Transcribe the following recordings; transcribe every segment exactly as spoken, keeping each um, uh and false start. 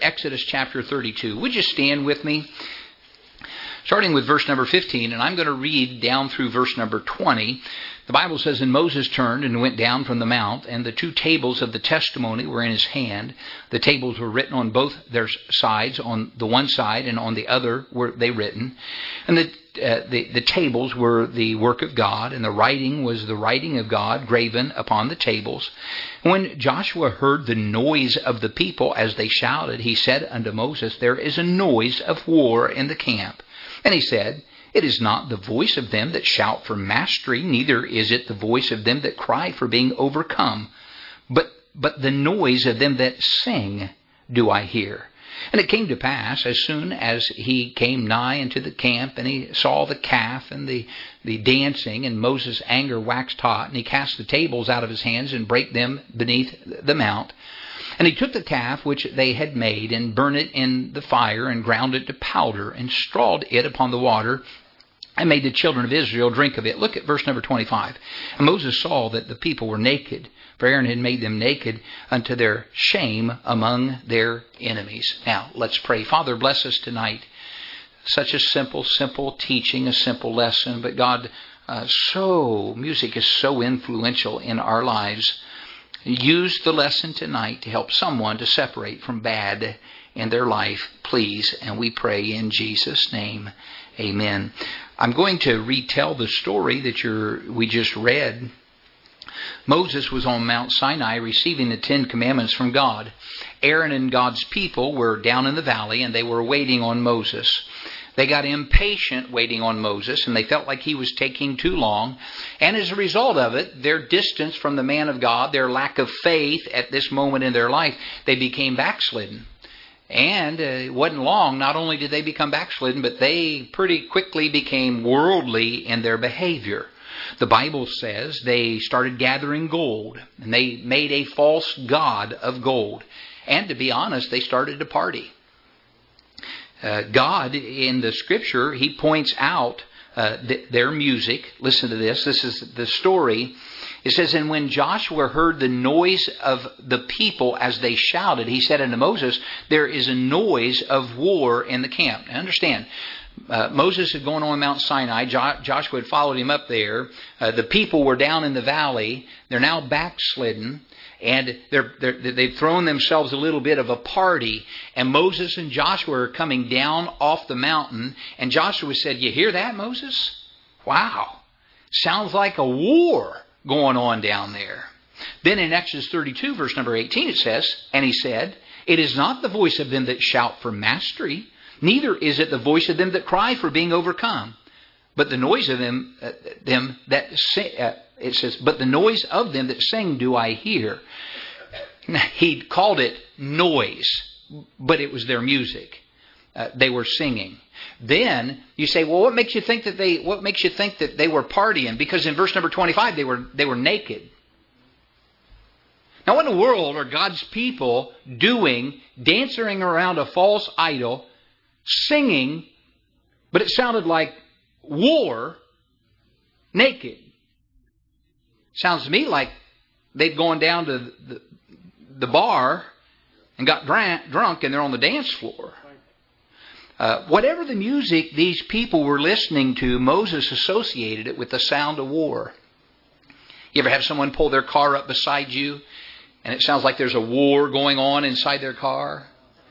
Exodus chapter thirty-two. Would you stand with me? Starting with verse number fifteen, and I'm going to read down through verse number twenty. The Bible says, And Moses turned and went down from the mount, and the two tables of the testimony were in his hand. The tables were written on both their sides, on the one side and on the other were they written. And the Uh, the, the tables were the work of God, and the writing was the writing of God graven upon the tables. When Joshua heard the noise of the people as they shouted, he said unto Moses, There is a noise of war in the camp. And he said, It is not the voice of them that shout for mastery, neither is it the voice of them that cry for being overcome, but, but the noise of them that sing do I hear. And it came to pass, as soon as he came nigh into the camp, and he saw the calf and the, the dancing, and Moses' anger waxed hot, and he cast the tables out of his hands, and brake them beneath the mount. And he took the calf which they had made, and burned it in the fire, and ground it to powder, and strawed it upon the water, and made the children of Israel drink of it. Look at verse number twenty-five. And Moses saw that the people were naked, for Aaron had made them naked unto their shame among their enemies. Now, let's pray. Father, bless us tonight. Such a simple, simple teaching, a simple lesson. But God, uh, so, music is so influential in our lives. Use the lesson tonight to help someone to separate from bad in their life, please. And we pray in Jesus' name. Amen. I'm going to retell the story that you're, we just read. Moses was on Mount Sinai receiving the Ten Commandments from God. Aaron and God's people were down in the valley, and they were waiting on Moses. They got impatient waiting on Moses, and they felt like he was taking too long. And as a result of it, their distance from the man of God, their lack of faith at this moment in their life, they became backslidden. And uh, it wasn't long, not only did they become backslidden, but they pretty quickly became worldly in their behavior. The Bible says they started gathering gold, and they made a false god of gold. And to be honest, they started to party. Uh, God, in the Scripture, He points out uh, th- their music. Listen to this. This is the story. It says, And when Joshua heard the noise of the people as they shouted, he said unto Moses, There is a noise of war in the camp. Now understand, uh, Moses had gone on Mount Sinai. Jo- Joshua had followed him up there. Uh, the people were down in the valley. They're now backslidden. And they're, they're, they've thrown themselves a little bit of a party. And Moses and Joshua are coming down off the mountain. And Joshua said, You hear that, Moses? Wow. Sounds like a war going on down there. Then in Exodus thirty-two, verse number eighteen, it says, And he said, It is not the voice of them that shout for mastery, neither is it the voice of them that cry for being overcome, but the noise of them, uh, them that sing, uh, it says, But the noise of them that sing do I hear. He called it noise, but it was their music. Uh, they were singing. Then you say, well, what makes you think that they? What makes you think that they were partying? Because in verse number twenty-five, they were they were naked. Now, what in the world are God's people doing, dancing around a false idol, singing? But it sounded like war, naked. Sounds to me like they'd gone down to the, the bar and got drank, drunk, and they're on the dance floor. Uh, whatever the music these people were listening to, Moses associated it with the sound of war. You ever have someone pull their car up beside you and it sounds like there's a war going on inside their car?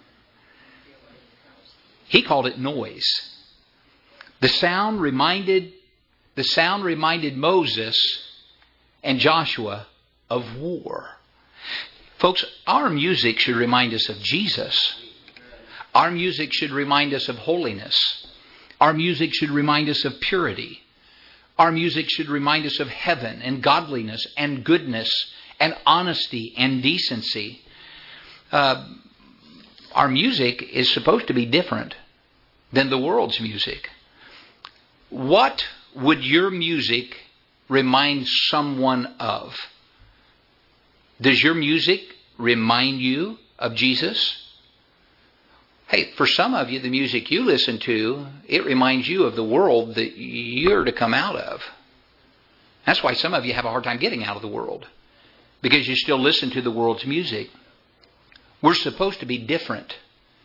He called it noise. The sound reminded, the sound reminded Moses and Joshua of war. Folks, our music should remind us of Jesus. Our music should remind us of holiness. Our music should remind us of purity. Our music should remind us of heaven and godliness and goodness and honesty and decency. Uh, our music is supposed to be different than the world's music. What would your music remind someone of? Does your music remind you of Jesus? Hey, for some of you, the music you listen to, it reminds you of the world that you're to come out of. That's why some of you have a hard time getting out of the world, because you still listen to the world's music. We're supposed to be different.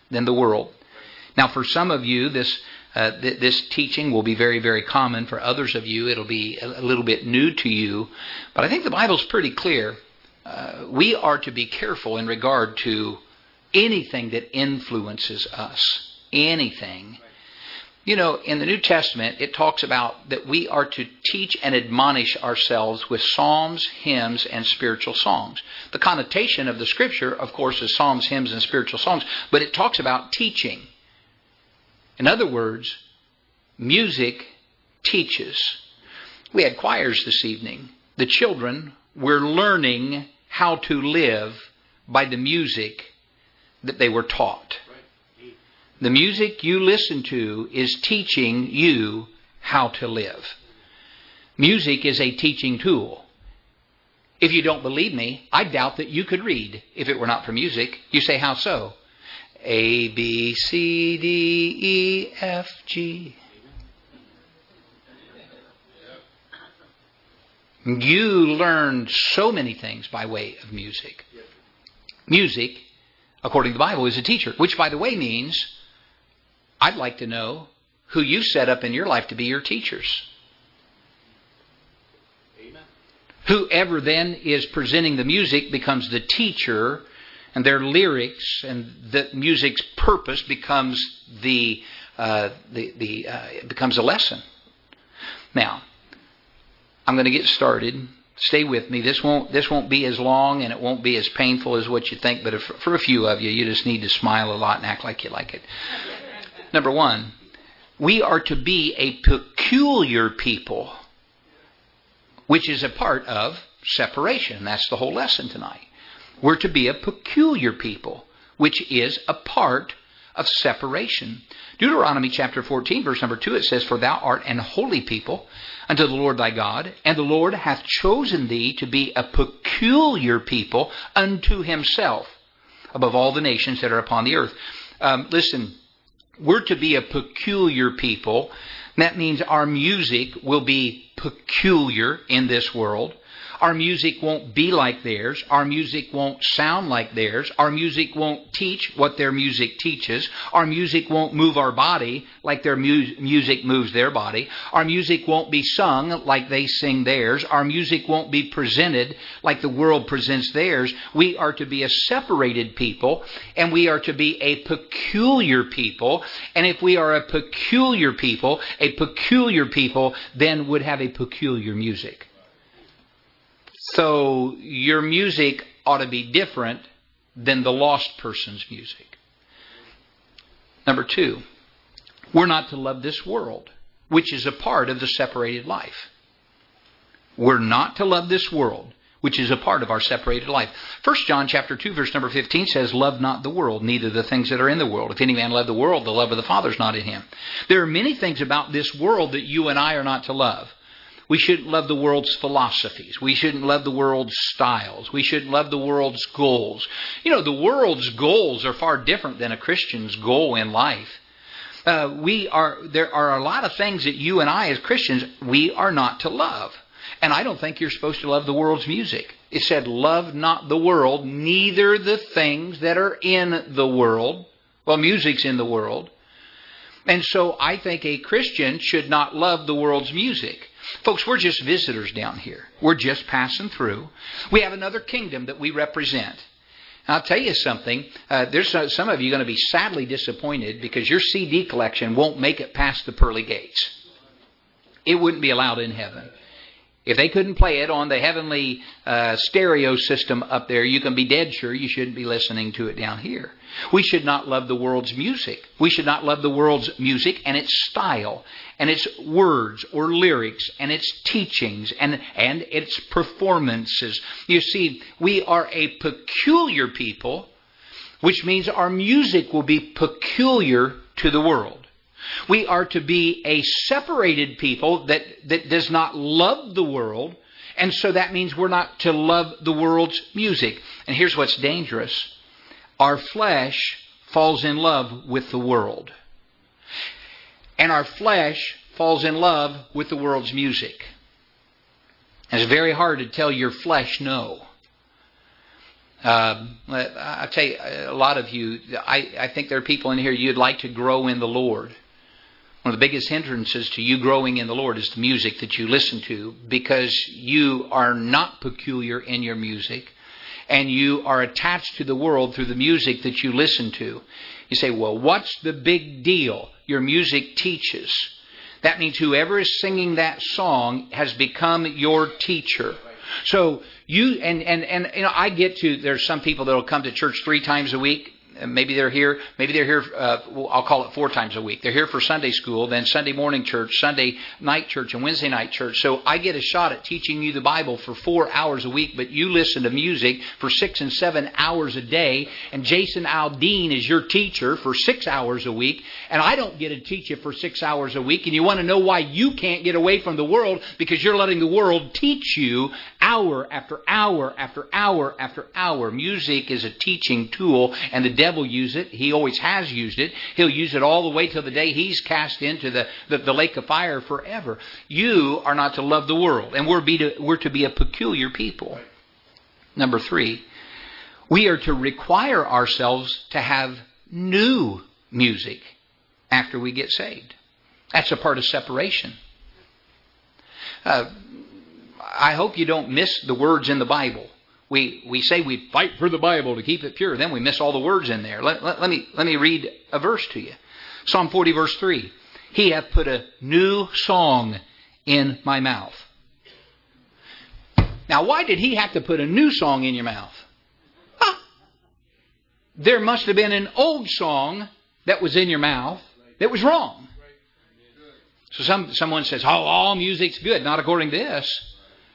than the world. Now, for some of you, this uh, th- this teaching will be very, very common. For others of you, it'll be a, a little bit new to you. But I think the Bible's pretty clear. Uh, we are to be careful in regard to anything that influences us. Anything. You know, in the New Testament, it talks about that we are to teach and admonish ourselves with psalms, hymns, and spiritual songs. The connotation of the Scripture, of course, is psalms, hymns, and spiritual songs, but it talks about teaching. In other words, music teaches. We had choirs this evening. The children were learning how to live by the music that they were taught. The music you listen to is teaching you how to live. Music is a teaching tool. If you don't believe me, I doubt that you could read if it were not for music. You say, how so? A, B, C, D, E, F, G. You learned so many things by way of music. Music, according to the Bible, is a teacher, which, by the way, means I'd like to know who you set up in your life to be your teachers. Amen. Whoever then is presenting the music becomes the teacher, and their lyrics and the music's purpose becomes the uh, the the uh, it becomes a lesson. Now, I'm going to get started. Stay with me. This won't this won't be as long, and it won't be as painful as what you think. But if, for a few of you, you just need to smile a lot and act like you like it. Number one, we are to be a peculiar people, which is a part of separation. That's the whole lesson tonight. We're to be a peculiar people, which is a part of separation. Deuteronomy chapter fourteen, verse number two, it says, For thou art an holy people unto the Lord thy God, and the Lord hath chosen thee to be a peculiar people unto himself, above all the nations that are upon the earth. Um, listen, we're to be a peculiar people. That means our music will be peculiar in this world. Our music won't be like theirs. Our music won't sound like theirs. Our music won't teach what their music teaches. Our music won't move our body like their mu- music moves their body. Our music won't be sung like they sing theirs. Our music won't be presented like the world presents theirs. We are to be a separated people, and we are to be a peculiar people. And if we are a peculiar people, a peculiar people then would have a peculiar music. So your music ought to be different than the lost person's music. Number two, we're not to love this world, which is a part of the separated life. We're not to love this world, which is a part of our separated life. First John chapter two, verse number fifteen says, Love not the world, neither the things that are in the world. If any man love the world, the love of the Father is not in him. There are many things about this world that you and I are not to love. We shouldn't love the world's philosophies. We shouldn't love the world's styles. We shouldn't love the world's goals. You know, the world's goals are far different than a Christian's goal in life. Uh, we are there are a lot of things that you and I as Christians, we are not to love. And I don't think you're supposed to love the world's music. It said, love not the world, neither the things that are in the world. Well, music's in the world. And so I think a Christian should not love the world's music. Folks, we're just visitors down here. We're just passing through. We have another kingdom that we represent. And I'll tell you something. Uh, there's some of you going to be sadly disappointed because your C D collection won't make it past the pearly gates. It wouldn't be allowed in heaven. If they couldn't play it on the heavenly uh, stereo system up there, you can be dead sure you shouldn't be listening to it down here. We should not love the world's music. We should not love the world's music and its style and its words or lyrics and its teachings and, and its performances. You see, we are a peculiar people, which means our music will be peculiar to the world. We are to be a separated people that, that does not love the world, and so that means we're not to love the world's music. And here's what's dangerous. Our flesh falls in love with the world. And our flesh falls in love with the world's music. And it's very hard to tell your flesh no. Uh, I tell you, a lot of you, I, I think there are people in here, you'd like to grow in the Lord. One of the biggest hindrances to you growing in the Lord is the music that you listen to, because you are not peculiar in your music, and you are attached to the world through the music that you listen to. You say, well, what's the big deal? Your music teaches. That means whoever is singing that song has become your teacher. So you, and, and, and, you know, I get to, there's some people that will come to church three times a week. Maybe they're here, maybe they're here, uh, I'll call it four times a week. They're here for Sunday school, then Sunday morning church, Sunday night church, and Wednesday night church. So I get a shot at teaching you the Bible for four hours a week, but you listen to music for six and seven hours a day, and Jason Aldean is your teacher for six hours a week, and I don't get to teach you for six hours a week, and you want to know why you can't get away from the world, because you're letting the world teach you hour after hour after hour after hour. Music is a teaching tool, and the devil use it. He always has used it. He'll use it all the way till the day he's cast into the, the, the lake of fire forever. You are not to love the world, and we're, be to, we're to be a peculiar people. Number three, we are to require ourselves to have new music after we get saved. That's a part of separation. Uh, I hope you don't miss the words in the Bible. We we say we fight for the Bible to keep it pure. Then we miss all the words in there. Let, let, let me let me read a verse to you. Psalm forty, verse three. He hath put a new song in my mouth. Now, why did he have to put a new song in your mouth? Huh. There must have been an old song that was in your mouth that was wrong. So some someone says, oh, all music's good. Not according to this.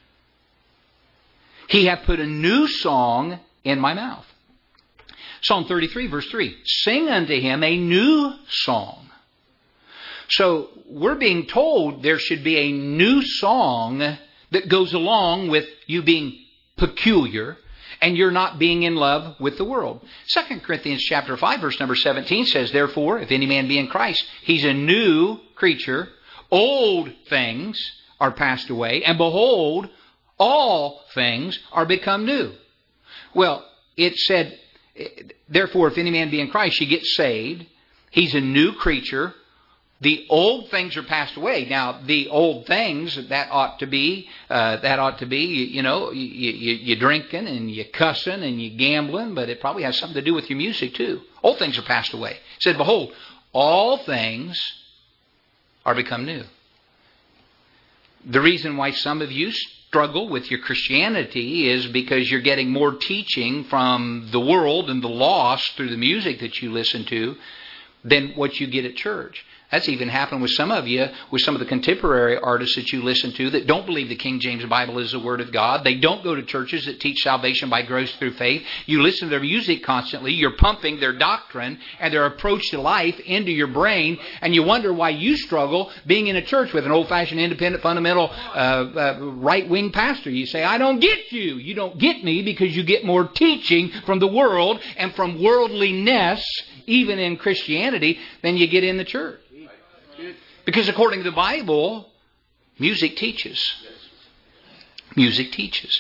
He hath put a new song in my mouth. Psalm thirty-three, verse three. Sing unto him a new song. So we're being told there should be a new song that goes along with you being peculiar and you're not being in love with the world. Second Corinthians chapter five, verse number seventeen says, therefore, if any man be in Christ, he's a new creature. Old things are passed away, and behold, all things are become new. Well, it said, therefore, if any man be in Christ, you get saved. He's a new creature. The old things are passed away. Now, the old things, that ought to be, uh, that ought to be, you, you know, you, you, you drinking and you cussing and you gambling, but it probably has something to do with your music too. Old things are passed away. It said, behold, all things are become new. The reason why some of you struggle with your Christianity is because you're getting more teaching from the world and the lost through the music that you listen to than what you get at church. That's even happened with some of you, with some of the contemporary artists that you listen to that don't believe the King James Bible is the Word of God. They don't go to churches that teach salvation by grace through faith. You listen to their music constantly. You're pumping their doctrine and their approach to life into your brain, and you wonder why you struggle being in a church with an old-fashioned, independent, fundamental, uh, uh, right-wing pastor. You say, I don't get you. You don't get me because you get more teaching from the world and from worldliness, even in Christianity, than you get in the church. Because according to the Bible, music teaches. Music teaches.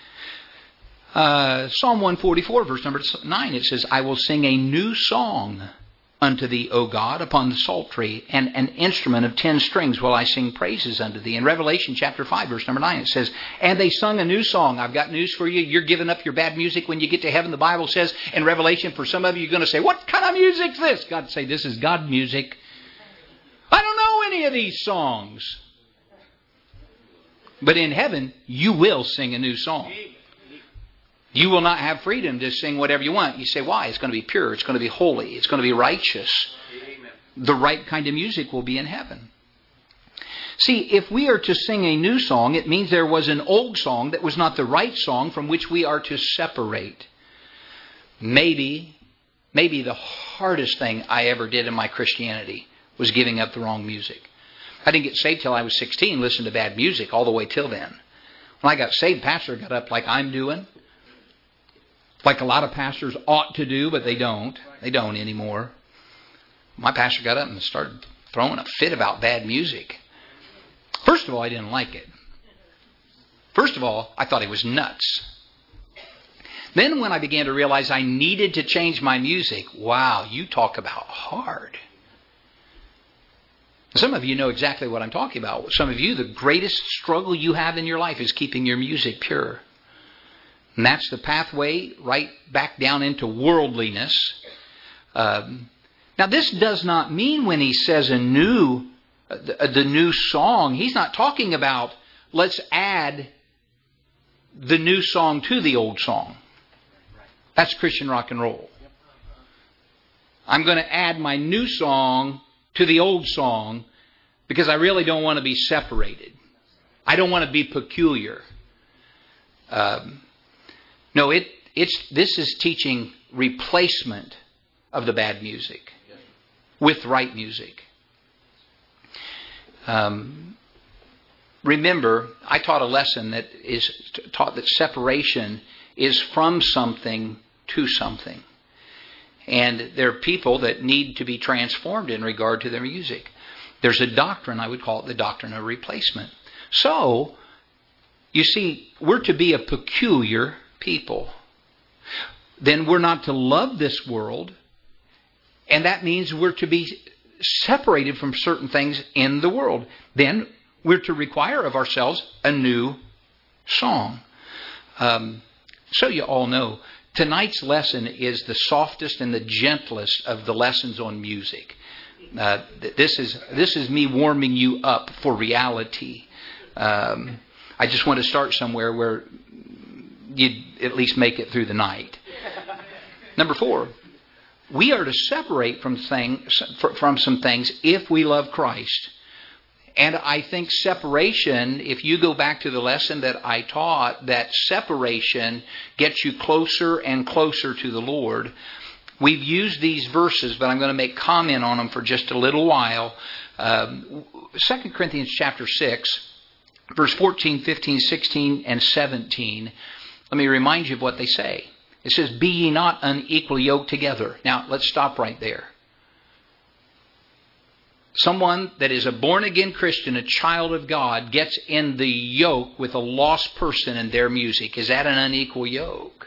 Uh, Psalm one forty-four, verse number nine, it says, I will sing a new song unto thee, O God, upon the psaltery, and an instrument of ten strings will I sing praises unto thee. In Revelation chapter five, verse number nine, it says, and they sung a new song. I've got news for you. You're giving up your bad music when you get to heaven. The Bible says in Revelation, for some of you, you're going to say, what kind of music's this? God say, this is God music. I don't know any of these songs. But in heaven, you will sing a new song. You will not have freedom to sing whatever you want. You say, why? It's going to be pure. It's going to be holy. It's going to be righteous. The right kind of music will be in heaven. See, if we are to sing a new song, it means there was an old song that was not the right song from which we are to separate. Maybe, maybe the hardest thing I ever did in my Christianity was giving up the wrong music. I didn't get saved till I was sixteen, listened to bad music all the way till then. When I got saved, pastor got up like I'm doing, like a lot of pastors ought to do, but they don't. They don't anymore. My pastor got up and started throwing a fit about bad music. First of all, I didn't like it. First of all, I thought he was nuts. Then when I began to realize I needed to change my music, wow, you talk about hard. Some of you know exactly what I'm talking about. Some of you, the greatest struggle you have in your life is keeping your music pure. And that's the pathway right back down into worldliness. Um, now, this does not mean when he says a new, uh, the, uh, the new song, he's not talking about let's add the new song to the old song. That's Christian rock and roll. I'm going to add my new song to the old song because I really don't want to be separated. I don't want to be peculiar. Um, no, it it's this is teaching replacement of the bad music with right music. Um, remember, I taught a lesson that is taught that separation is from something to something. And there are people that need to be transformed in regard to their music. There's a doctrine, I would call it the doctrine of replacement. So, you see, we're to be a peculiar people. Then we're not to love this world, and that means we're to be separated from certain things in the world. Then we're to require of ourselves a new song. Um, so you all know, tonight's lesson is the softest and the gentlest of the lessons on music. Uh, this is this is me warming you up for reality. Um, I just want to start somewhere where you'd at least make it through the night. Number four, we are to separate from things from some things if we love Christ. And I think separation, if you go back to the lesson that I taught, that separation gets you closer and closer to the Lord. We've used these verses, but I'm going to make comment on them for just a little while. Um, Second Corinthians chapter six, verse fourteen, fifteen, sixteen, and seventeen. Let me remind you of what they say. It says, "Be ye not unequally yoked together." Now, let's stop right there. Someone that is a born-again Christian, a child of God, gets in the yoke with a lost person in their music. Is that an unequal yoke?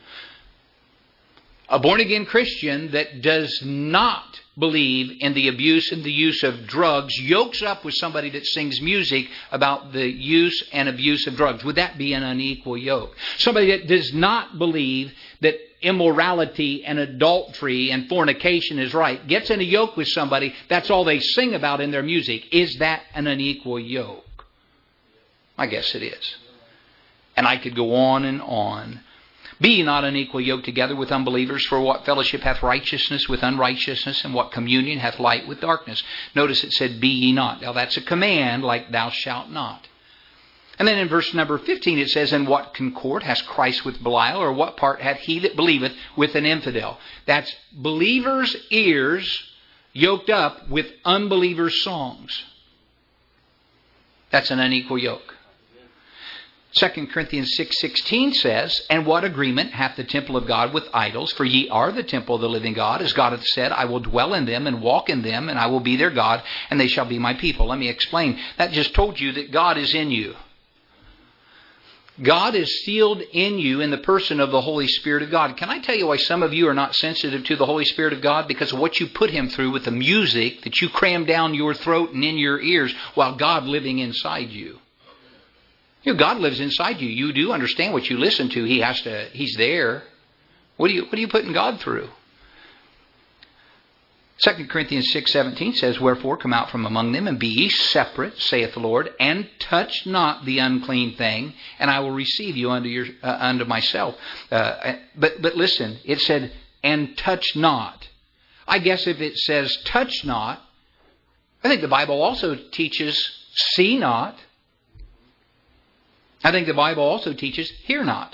A born-again Christian that does not believe in the abuse and the use of drugs yokes up with somebody that sings music about the use and abuse of drugs. Would that be an unequal yoke? Somebody that does not believe that immorality and adultery and fornication is right gets in a yoke with somebody, that's all they sing about in their music. Is that an unequal yoke? I guess it is. And I could go on and on. Be ye not unequally yoked together with unbelievers, for what fellowship hath righteousness with unrighteousness, and what communion hath light with darkness? Notice it said, be ye not. Now that's a command like thou shalt not. And then in verse number fifteen it says, and what concord has Christ with Belial, or what part hath he that believeth with an infidel? That's believers' ears yoked up with unbelievers' songs. That's an unequal yoke. Second Corinthians six sixteen says, and what agreement hath the temple of God with idols? For ye are the temple of the living God. As God hath said, I will dwell in them and walk in them, and I will be their God, and they shall be my people. Let me explain. That just told you that God is in you. God is sealed in you in the person of the Holy Spirit of God. Can I tell you why some of you are not sensitive to the Holy Spirit of God? Because of what you put Him through with the music that you cram down your throat and in your ears while God living inside you. You know, God lives inside you. You do understand what you listen to. He has to. He's there. What are you, what are you putting God through? Second Corinthians six seventeen says, wherefore come out from among them, and be ye separate, saith the Lord, and touch not the unclean thing, and I will receive you unto your uh, unto myself. Uh, but but listen, it said, and touch not. I guess if it says touch not, I think the Bible also teaches see not. I think the Bible also teaches hear not.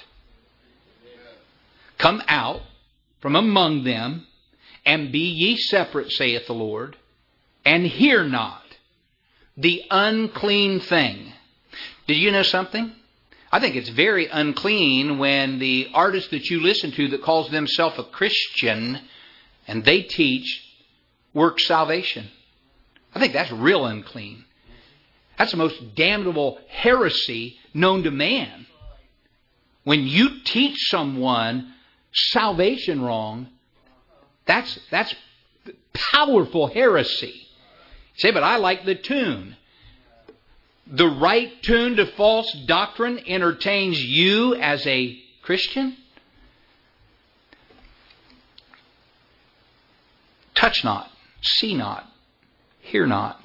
Come out from among them, and be ye separate, saith the Lord, and hear not the unclean thing. Did you know something? I think it's very unclean when the artist that you listen to that calls themselves a Christian and they teach works salvation. I think that's real unclean. That's the most damnable heresy known to man. When you teach someone salvation wrong, that's that's powerful heresy. You say, but I like the tune. The right tune to false doctrine entertains you as a Christian? Touch not, see not, hear not.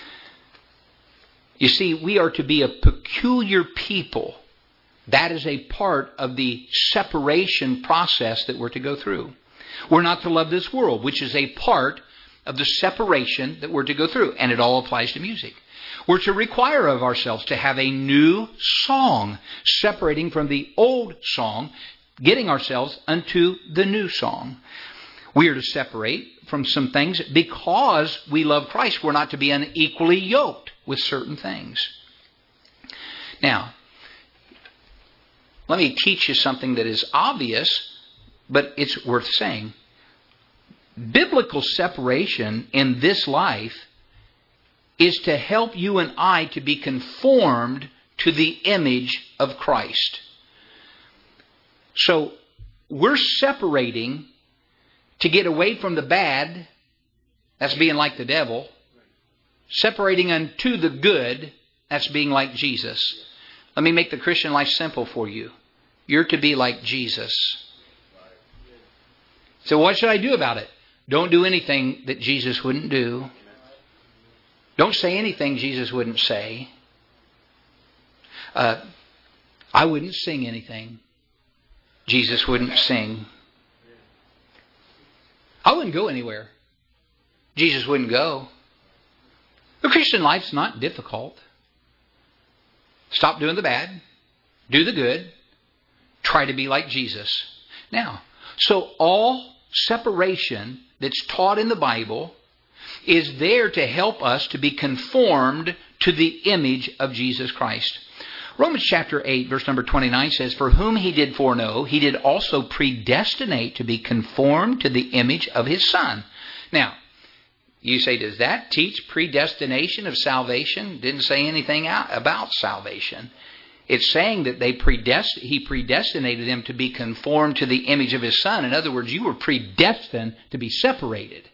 You see, we are to be a peculiar people. That is a part of the separation process that we're to go through. We're not to love this world, which is a part of the separation that we're to go through. And it all applies to music. We're to require of ourselves to have a new song, separating from the old song, getting ourselves unto the new song. We are to separate from some things because we love Christ. We're not to be unequally yoked with certain things. Now, let me teach you something that is obvious, but it's worth saying. Biblical separation in this life is to help you and I to be conformed to the image of Christ. So, we're separating to get away from the bad, that's being like the devil. Separating unto the good, that's being like Jesus. Let me make the Christian life simple for you. You're to be like Jesus. So what should I do about it? Don't do anything that Jesus wouldn't do. Don't say anything Jesus wouldn't say. Uh, I wouldn't sing anything Jesus wouldn't sing. I wouldn't go anywhere Jesus wouldn't go. The Christian life's not difficult. Stop doing the bad. Do the good. Try to be like Jesus. Now, so all separation that's taught in the Bible is there to help us to be conformed to the image of Jesus Christ. Romans chapter eight, verse number twenty-nine says, "For whom He did foreknow, He did also predestinate to be conformed to the image of His Son." Now, you say, does that teach predestination of salvation? Didn't say anything about salvation. It's saying that they predest- He predestinated them to be conformed to the image of His Son. In other words, you were predestined to be separated.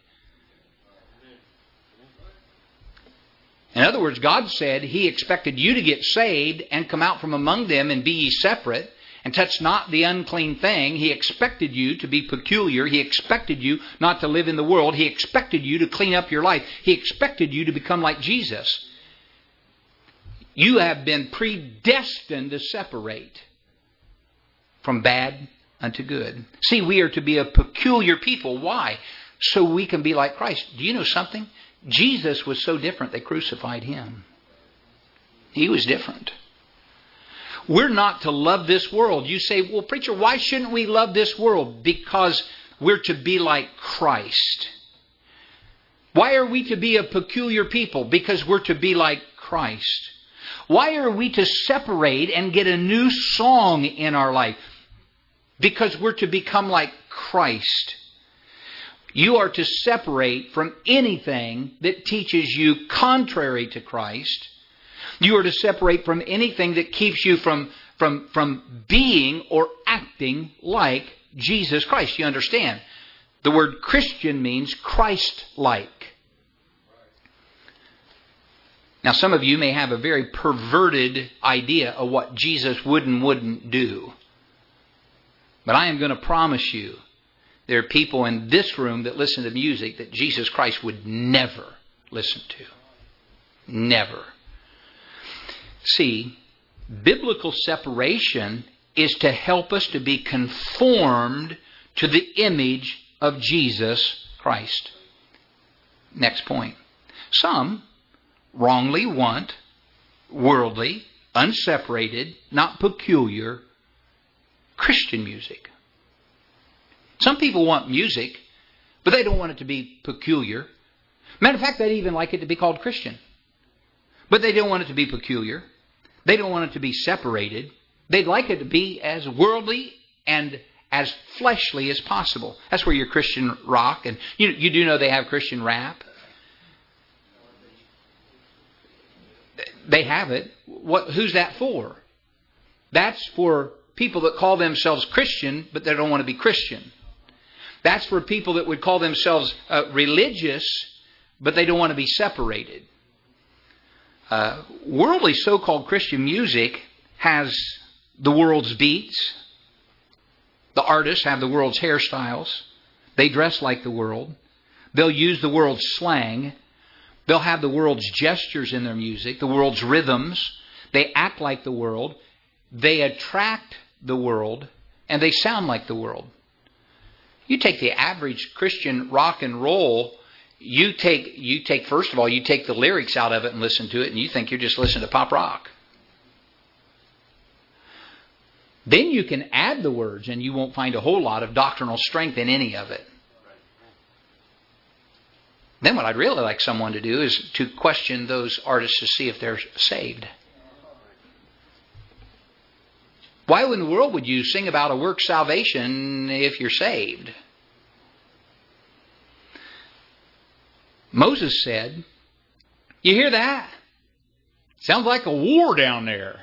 In other words, God said He expected you to get saved and come out from among them and be ye separate and touch not the unclean thing. He expected you to be peculiar. He expected you not to live in the world. He expected you to clean up your life. He expected you to become like Jesus. You have been predestined to separate from bad unto good. See, we are to be a peculiar people. Why? So we can be like Christ. Do you know something? Jesus was so different they crucified Him. He was different. We're not to love this world. You say, well, preacher, why shouldn't we love this world? Because we're to be like Christ. Why are we to be a peculiar people? Because we're to be like Christ. Why are we to separate and get a new song in our life? Because we're to become like Christ. You are to separate from anything that teaches you contrary to Christ. You are to separate from anything that keeps you from, from, from being or acting like Jesus Christ. You understand? The word Christian means Christ-like. Now, some of you may have a very perverted idea of what Jesus would and wouldn't do. But I am going to promise you, there are people in this room that listen to music that Jesus Christ would never listen to. Never. See, biblical separation is to help us to be conformed to the image of Jesus Christ. Next point. Some wrongly want worldly, unseparated, not peculiar Christian music. Some people want music, but they don't want it to be peculiar. Matter of fact, they'd even like it to be called Christian. But they don't want it to be peculiar. They don't want it to be separated. They'd like it to be as worldly and as fleshly as possible. That's where your Christian rock, and you, you do know they have Christian rap. They have it. What? Who's that for? That's for people that call themselves Christian, but they don't want to be Christian. That's for people that would call themselves uh, religious, but they don't want to be separated. Uh, worldly so-called Christian music has the world's beats. The artists have the world's hairstyles. They dress like the world. They'll use the world's slang. They'll have the world's gestures in their music, the world's rhythms. They act like the world. They attract the world, and they sound like the world. You take the average Christian rock and roll, you take, you take, first of all, you take the lyrics out of it and listen to it, and you think you're just listening to pop rock. Then you can add the words, and you won't find a whole lot of doctrinal strength in any of it. Then what I'd really like someone to do is to question those artists to see if they're saved. Why in the world would you sing about a work salvation if you're saved? Moses said, "You hear that? Sounds like a war down there."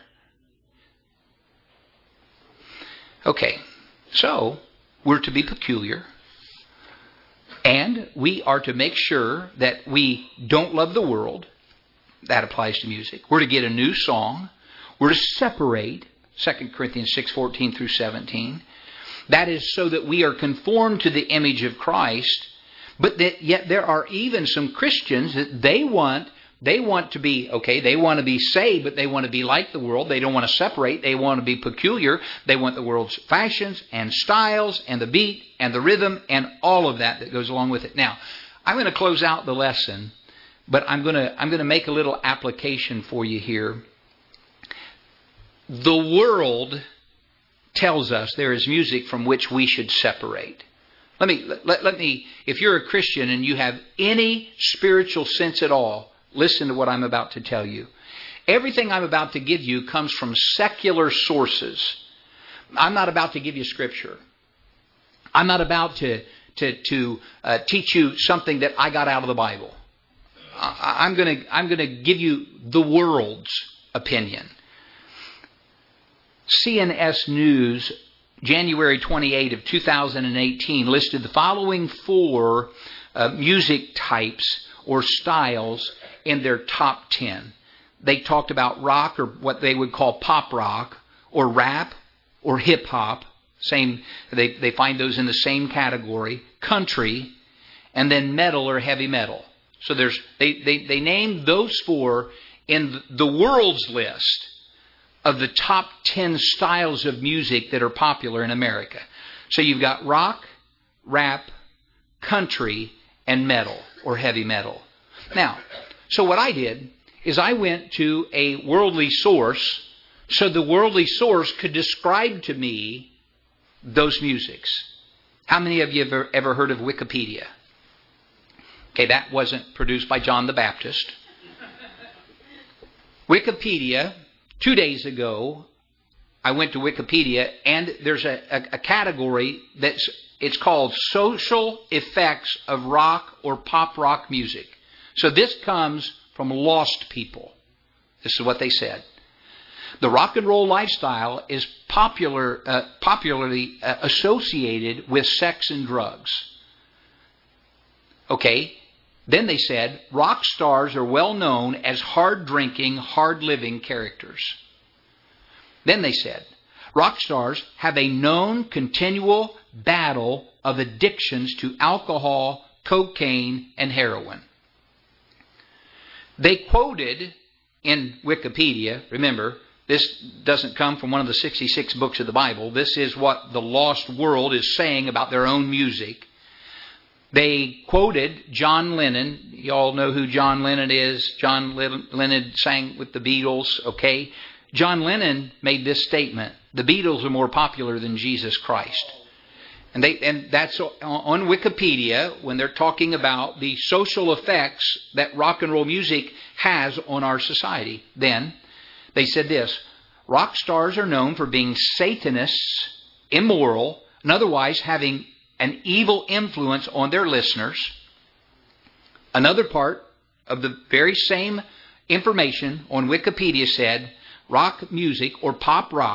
Okay, so we're to be peculiar. And we are to make sure that we don't love the world. That applies to music. We're to get a new song. We're to separate. Second Corinthians six fourteen through seventeen. That is so that we are conformed to the image of Christ. But that yet there are even some Christians that they want, they want to be, okay, they want to be saved, but they want to be like the world. They don't want to separate. They want to be peculiar. They want the world's fashions and styles and the beat and the rhythm and all of that that goes along with it. Now, I'm going to close out the lesson, but I'm going to, I'm going to make a little application for you here. The world tells us there is music from which we should separate. Let me, let, let me, if you're a Christian and you have any spiritual sense at all, listen to what I'm about to tell you. Everything I'm about to give you comes from secular sources. I'm not about to give you Scripture. I'm not about to, to, to uh, teach you something that I got out of the Bible. I, I'm going to, I'm going to give you the world's opinion. C N S News, January twenty-eighth of two thousand eighteen, listed the following four uh, music types or styles in their top ten. They talked about rock, or what they would call pop rock, or rap, or hip hop. Same, they, they find those in the same category. Country, and then metal or heavy metal. So there's they, they, they named those four in the world's list of the top ten styles of music that are popular in America. So you've got rock, rap, country, and metal or heavy metal. Now, so what I did is I went to a worldly source so the worldly source could describe to me those musics. How many of you have ever, ever heard of Wikipedia? Okay, that wasn't produced by John the Baptist. Wikipedia, two days ago, I went to Wikipedia, and there's a, a, a category that's it's called social effects of rock or pop rock music. So this comes from lost people. This is what they said. The rock and roll lifestyle is popular, uh, popularly uh, associated with sex and drugs. Okay. Then they said, rock stars are well known as hard-drinking, hard-living characters. Then they said, rock stars have a known continual battle of addictions to alcohol, cocaine, and heroin. They quoted in Wikipedia, remember, this doesn't come from one of the sixty-six books of the Bible. This is what the lost world is saying about their own music. They quoted John Lennon. You all know who John Lennon is. John Lennon sang with the Beatles, okay? John Lennon made this statement: the Beatles are more popular than Jesus Christ. And they and that's on Wikipedia when they're talking about the social effects that rock and roll music has on our society. Then they said this: rock stars are known for being Satanists, immoral, and otherwise having an evil influence on their listeners. Another part of the very same information on Wikipedia said rock music or pop rock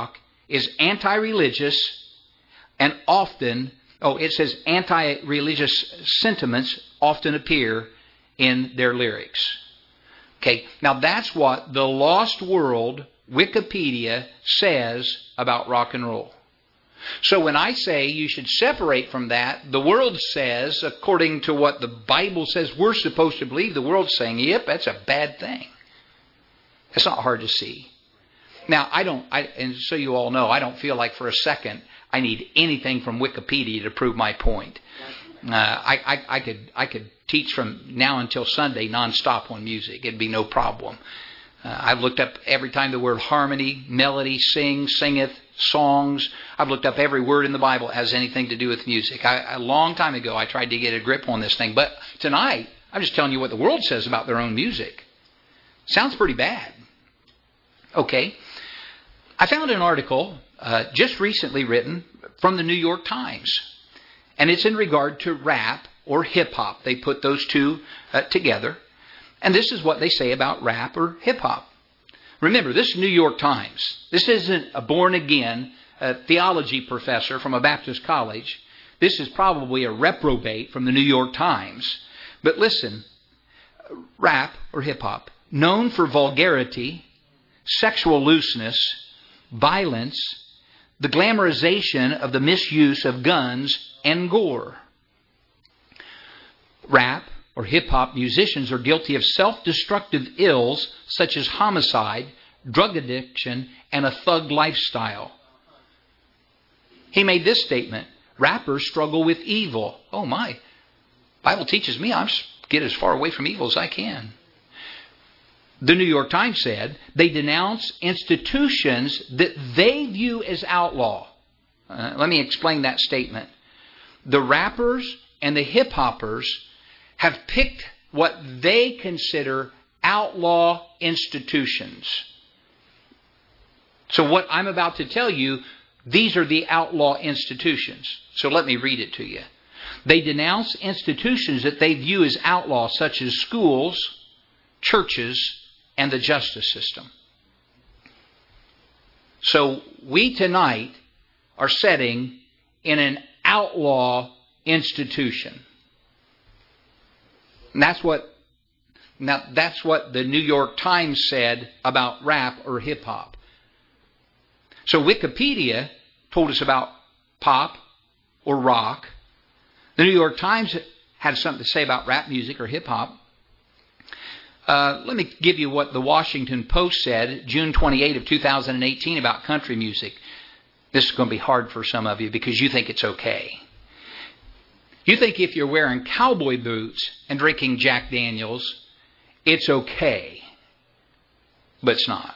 is anti-religious and often, oh, it says anti-religious sentiments often appear in their lyrics. Okay, now that's what the Lost World Wikipedia says about rock and roll. So when I say you should separate from that, the world says, according to what the Bible says we're supposed to believe, the world's saying, yep, that's a bad thing. It's not hard to see. Now, I don't, I, and so you all know, I don't feel like for a second I need anything from Wikipedia to prove my point. Uh, I, I, I could, I could teach from now until Sunday nonstop on music. It'd be no problem. Uh, I've looked up every time the word harmony, melody, sing, singeth, songs. I've looked up every word in the Bible that has anything to do with music. I, a long time ago, I tried to get a grip on this thing. But tonight, I'm just telling you what the world says about their own music. Sounds pretty bad. Okay. I found an article uh, just recently written from the New York Times. And it's in regard to rap or hip-hop. They put those two uh, together. And this is what they say about rap or hip-hop. Remember, this is New York Times. This isn't a born-again uh, theology professor from a Baptist college. This is probably a reprobate from the New York Times. But listen, rap or hip-hop, known for vulgarity, sexual looseness, violence, the glamorization of the misuse of guns and gore. Rap or hip-hop musicians are guilty of self-destructive ills such as homicide, drug addiction, and a thug lifestyle. He made this statement, rappers struggle with evil. Oh my, Bible teaches me I get as far away from evil as I can. The New York Times said they denounce institutions that they view as outlaw. Uh, let me explain that statement. The rappers and the hip-hoppers have picked what they consider outlaw institutions. So what I'm about to tell you, these are the outlaw institutions. So let me read it to you. They denounce institutions that they view as outlaw, such as schools, churches, and the justice system. So we tonight are sitting in an outlaw institution. And that's what now that's what the New York Times said about rap or hip hop. So Wikipedia told us about pop or rock. The New York Times had something to say about rap music or hip hop. Uh, let me give you what the Washington Post said June twenty-eighth of two thousand eighteen about country music. This is going to be hard for some of you because you think it's okay. You think if you're wearing cowboy boots and drinking Jack Daniels, it's okay. But it's not.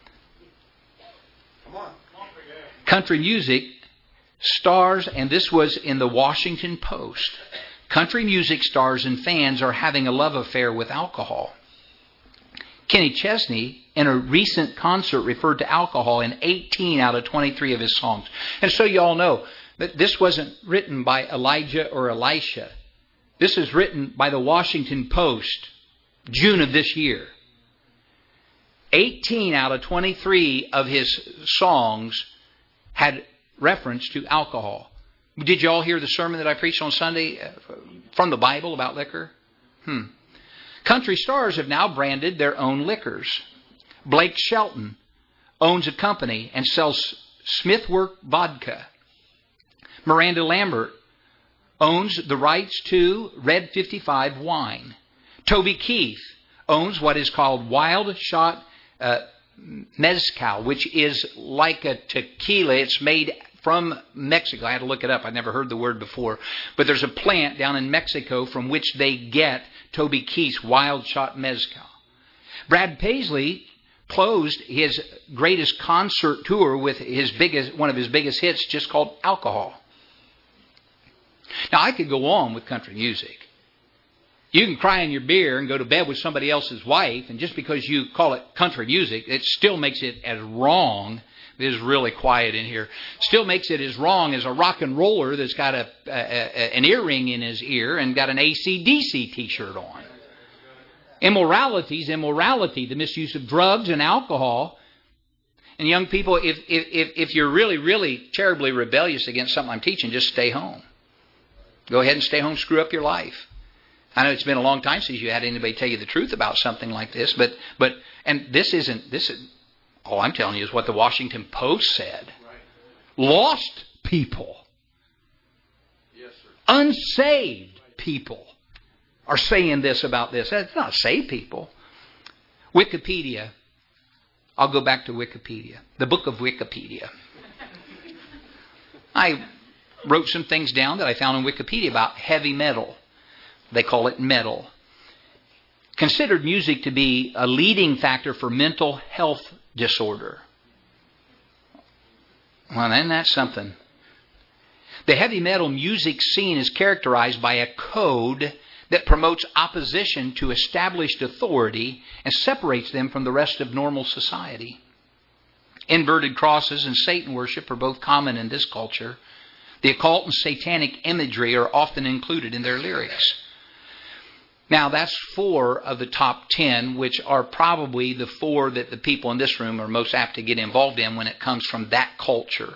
Come on. Country music stars, and this was in the Washington Post, country music stars and fans are having a love affair with alcohol. Kenny Chesney, in a recent concert, referred to alcohol in eighteen out of twenty-three of his songs. And so you all know that this wasn't written by Elijah or Elisha. This is written by the Washington Post, June of this year. eighteen out of twenty-three of his songs had reference to alcohol. Did you all hear the sermon that I preached on Sunday from the Bible about liquor? Hmm. Country stars have now branded their own liquors. Blake Shelton owns a company and sells Smithwork vodka. Miranda Lambert owns the rights to Red fifty-five wine. Toby Keith owns what is called Wild Shot uh, Mezcal, which is like a tequila. It's made from Mexico. I had to look it up. I'd never heard the word before. But there's a plant down in Mexico from which they get Toby Keith's Wild Shot Mezcal. Brad Paisley closed his greatest concert tour with his biggest, one of his biggest hits, just called Alcohol. Now, I could go on with country music. You can cry in your beer and go to bed with somebody else's wife, and just because you call it country music, it still makes it as wrong. It is really quiet in here. Still makes it as wrong as a rock and roller that's got a, a, a an earring in his ear and got an A C D C t-shirt on. Immorality is immorality, the misuse of drugs and alcohol. And young people, if, if, if you're really, really terribly rebellious against something I'm teaching, just stay home. Go ahead and stay home, screw up your life. I know it's been a long time since you had anybody tell you the truth about something like this, but, but and this isn't, this is, all I'm telling you is what the Washington Post said. Right. Lost people, yes, sir. Unsaved people are saying this about this. It's not saved people. Wikipedia. I'll go back to Wikipedia. The book of Wikipedia. I wrote some things down that I found on Wikipedia about heavy metal. They call it metal. Considered music to be a leading factor for mental health disorder. Well, then that's something. The heavy metal music scene is characterized by a code that promotes opposition to established authority and separates them from the rest of normal society. Inverted crosses and Satan worship are both common in this culture. The occult and satanic imagery are often included in their lyrics. Now, that's four of the top ten, which are probably the four that the people in this room are most apt to get involved in when it comes from that culture.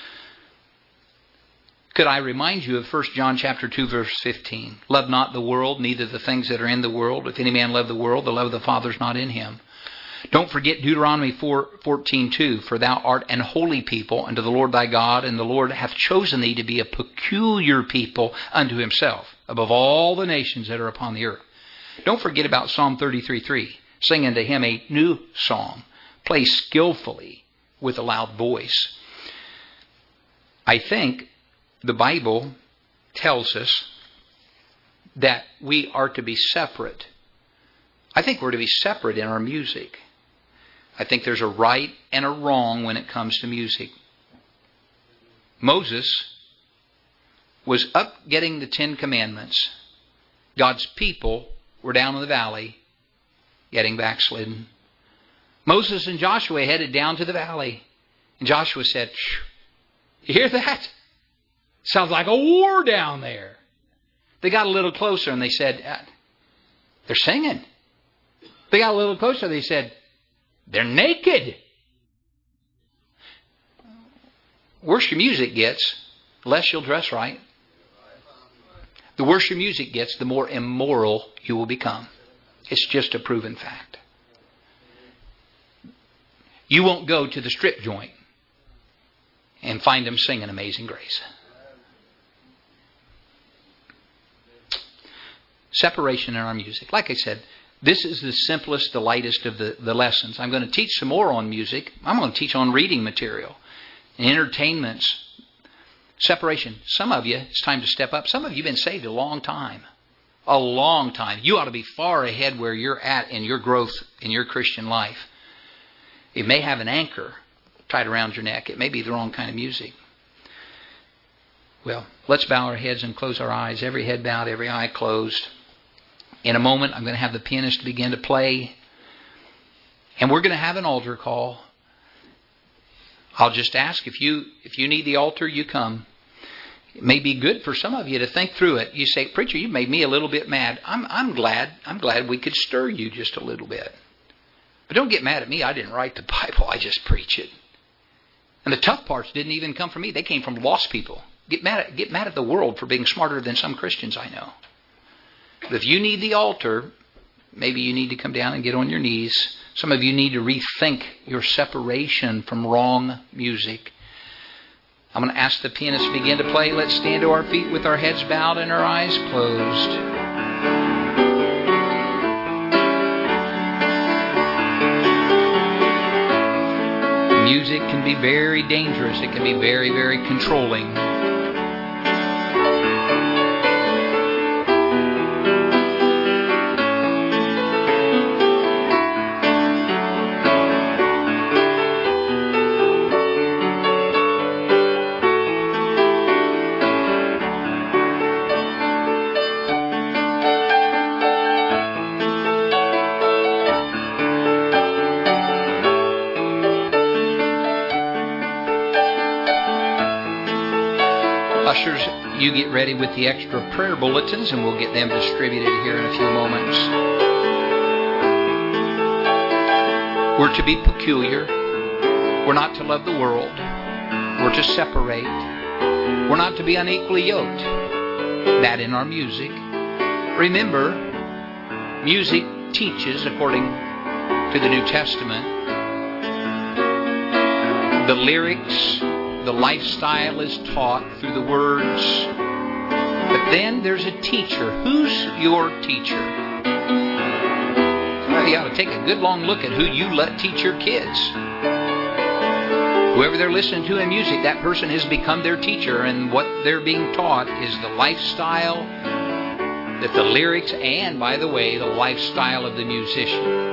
Could I remind you of First John chapter two, verse fifteen? Love not the world, neither the things that are in the world. If any man love the world, the love of the Father is not in him. Don't forget Deuteronomy four fourteen two. For thou art an holy people unto the Lord thy God, and the Lord hath chosen thee to be a peculiar people unto himself, above all the nations that are upon the earth. Don't forget about Psalm thirty-three three. Sing unto him a new song. Play skillfully with a loud voice. I think the Bible tells us that we are to be separate. I think we're to be separate in our music. I think there's a right and a wrong when it comes to music. Moses was up getting the Ten Commandments. God's people were down in the valley getting backslidden. Moses and Joshua headed down to the valley. And Joshua said, "You hear that? Sounds like a war down there." They got a little closer and they said, "They're singing." They got a little closer. They said, "They're naked." Worse your music gets, the less you'll dress right. The worse your music gets, the more immoral you will become. It's just a proven fact. You won't go to the strip joint and find them singing Amazing Grace. Separation in our music. Like I said, this is the simplest, the lightest of the, the lessons. I'm going to teach some more on music. I'm going to teach on reading material and entertainments. Separation. Some of you, it's time to step up. Some of you have been saved a long time. A long time. You ought to be far ahead where you're at in your growth in your Christian life. It may have an anchor tied around your neck. It may be the wrong kind of music. Well, let's bow our heads and close our eyes. Every head bowed, every eye closed. In a moment, I'm going to have the pianist begin to play. And we're going to have an altar call. I'll just ask, if you if you need the altar, you come. It may be good for some of you to think through it. You say, "Preacher, you made me a little bit mad." I'm I'm glad. I'm glad we could stir you just a little bit. But don't get mad at me. I didn't write the Bible. I just preach it. And the tough parts didn't even come from me. They came from lost people. Get mad at, get mad at the world for being smarter than some Christians I know. But if you need the altar, maybe you need to come down and get on your knees. Some of you need to rethink your separation from wrong music. I'm going to ask the pianist to begin to play. Let's stand to our feet with our heads bowed and our eyes closed. Music can be very dangerous. It can be very, very controlling. Ushers, you get ready with the extra prayer bulletins and we'll get them distributed here in a few moments. We're to be peculiar. We're not to love the world. We're to separate. We're not to be unequally yoked. That in our music. Remember, music teaches, according to the New Testament, the lyrics, the lifestyle is taught through the words. But then there's a teacher. Who's your teacher? Well, you ought to take a good long look at who you let teach your kids. Whoever they're listening to in music, that person has become their teacher, and what they're being taught is the lifestyle, that the lyrics, and, by the way, the lifestyle of the musician.